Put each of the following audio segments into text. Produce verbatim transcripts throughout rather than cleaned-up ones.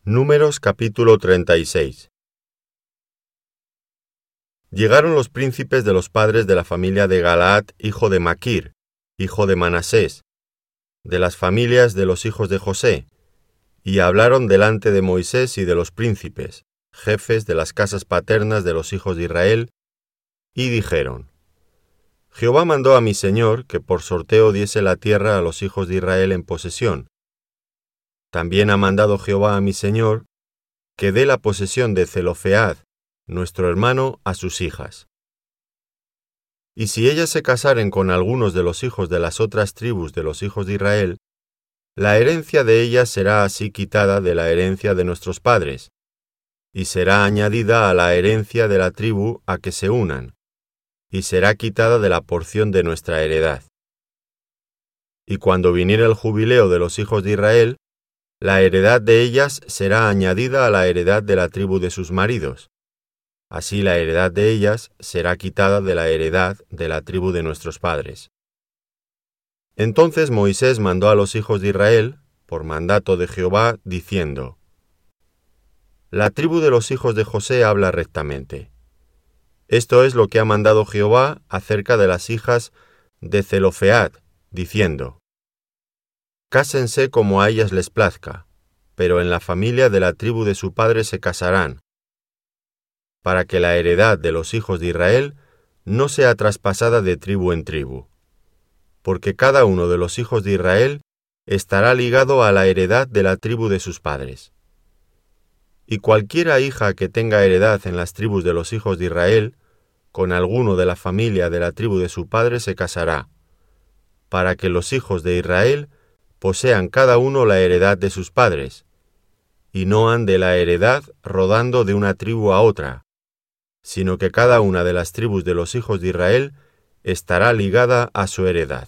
Números capítulo treinta y seis. Llegaron los príncipes de los padres de la familia de Galaad, hijo de Maquir, hijo de Manasés, de las familias de los hijos de José, y hablaron delante de Moisés y de los príncipes, jefes de las casas paternas de los hijos de Israel, y dijeron: Jehová mandó a mi señor que por sorteo diese la tierra a los hijos de Israel en posesión. También ha mandado Jehová a mi señor que dé la posesión de Zelofead, nuestro hermano, a sus hijas. Y si ellas se casaren con algunos de los hijos de las otras tribus de los hijos de Israel, la herencia de ellas será así quitada de la herencia de nuestros padres, y será añadida a la herencia de la tribu a que se unan, y será quitada de la porción de nuestra heredad. Y cuando viniere el jubileo de los hijos de Israel, la heredad de ellas será añadida a la heredad de la tribu de sus maridos. Así la heredad de ellas será quitada de la heredad de la tribu de nuestros padres. Entonces Moisés mandó a los hijos de Israel, por mandato de Jehová, diciendo: La tribu de los hijos de José habla rectamente. Esto es lo que ha mandado Jehová acerca de las hijas de Zelofead, diciendo: Cásense como a ellas les plazca, pero en la familia de la tribu de su padre se casarán, para que la heredad de los hijos de Israel no sea traspasada de tribu en tribu, porque cada uno de los hijos de Israel estará ligado a la heredad de la tribu de sus padres. Y cualquiera hija que tenga heredad en las tribus de los hijos de Israel, con alguno de la familia de la tribu de su padre se casará, para que los hijos de Israel posean cada uno la heredad de sus padres, y no ande la heredad rodando de una tribu a otra, sino que cada una de las tribus de los hijos de Israel estará ligada a su heredad.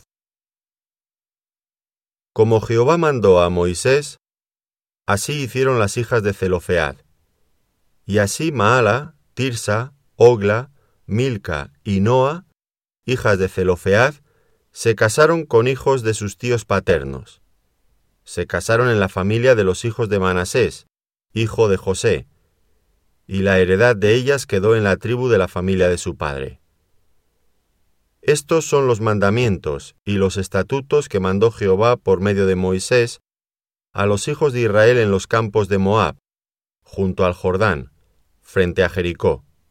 Como Jehová mandó a Moisés, así hicieron las hijas de Zelofead. Y así Maala, Tirsa, Ogla, Milca y Noa, hijas de Zelofead, se casaron con hijos de sus tíos paternos. Se casaron en la familia de los hijos de Manasés, hijo de José, y la heredad de ellas quedó en la tribu de la familia de su padre. Estos son los mandamientos y los estatutos que mandó Jehová por medio de Moisés a los hijos de Israel en los campos de Moab, junto al Jordán, frente a Jericó.